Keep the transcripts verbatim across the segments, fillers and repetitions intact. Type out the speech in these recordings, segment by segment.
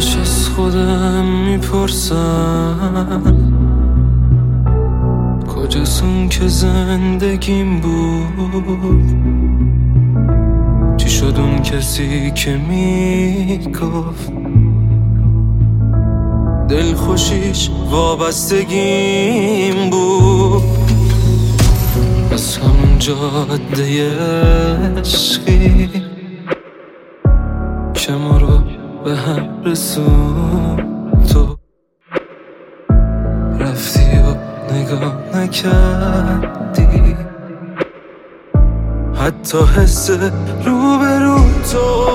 همش از خودم میپرسم کجاست اون که زندگیم بود؟ چی شد اون کسی که میگفت دل خوشیش وابستگیم بود؟ از همون جاده عشقی که ما رو به هم رسون تو رفتی و نگاه نکردی حتی حس روبرو تو.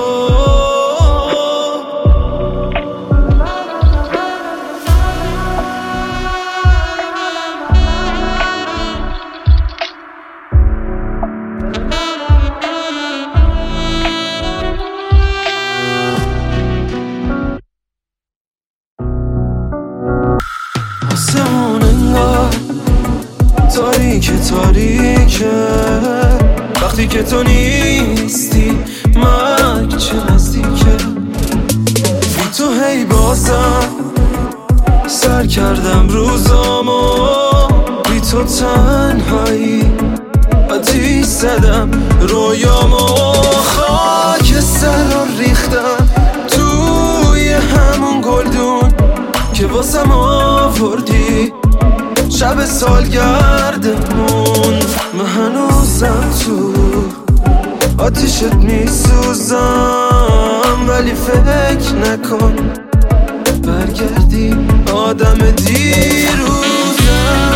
آسمون انگار تاریک تاریکه وقتی که تو نیستی، مرگ چه نزدیکه. بی تو هی بازم سر کردم روزامو، بی تو تنهایی آتیش زدم رویامو. خاک سر رو ریختم توی همون گلدون که واسم آوردی شب سالگردمون. من هنوزم تو آتیشت میسوزم، ولی فکر نکن برگردی آدم دیروزم.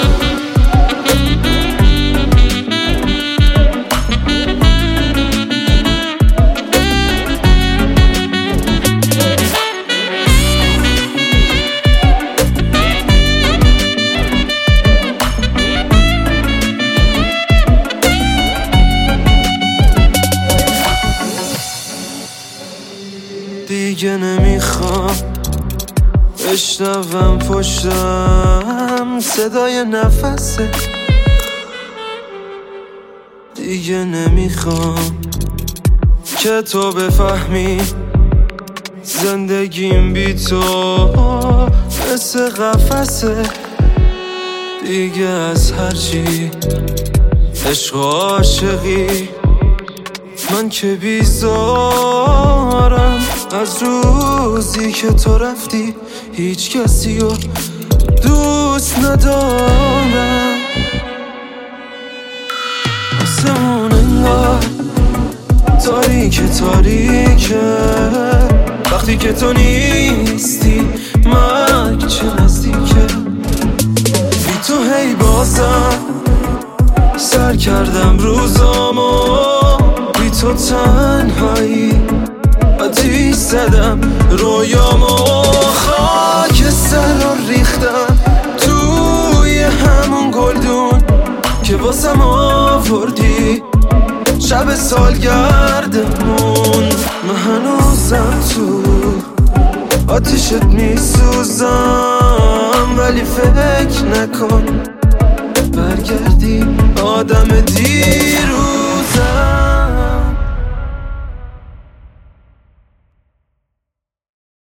دیگه نمیخوام بشنوم پشتم صدای نفسه، دیگه نمیخوام که تو بفهمی زندگیم بی تو مثل قفسه. دیگه از هرچی عشق و عاشقی من که بیزارم. از روزی که تو رفتی هیچ کسی رو دوست ندارم. آسمون انگار تاریک تاریکه وقتی که تو نیستی، مرگ چه نزدیکه. بی تو هی بازم سر کردم روزامو، بی تو تنهایی آتیش زدم رویامو. خاک سر رو ریختم توی همون گلدون که واسم آوردی شب سالگردمون. من هنوزم تو آتیشت میسوزم، ولی فکر نکن برگردی آدم دیروز.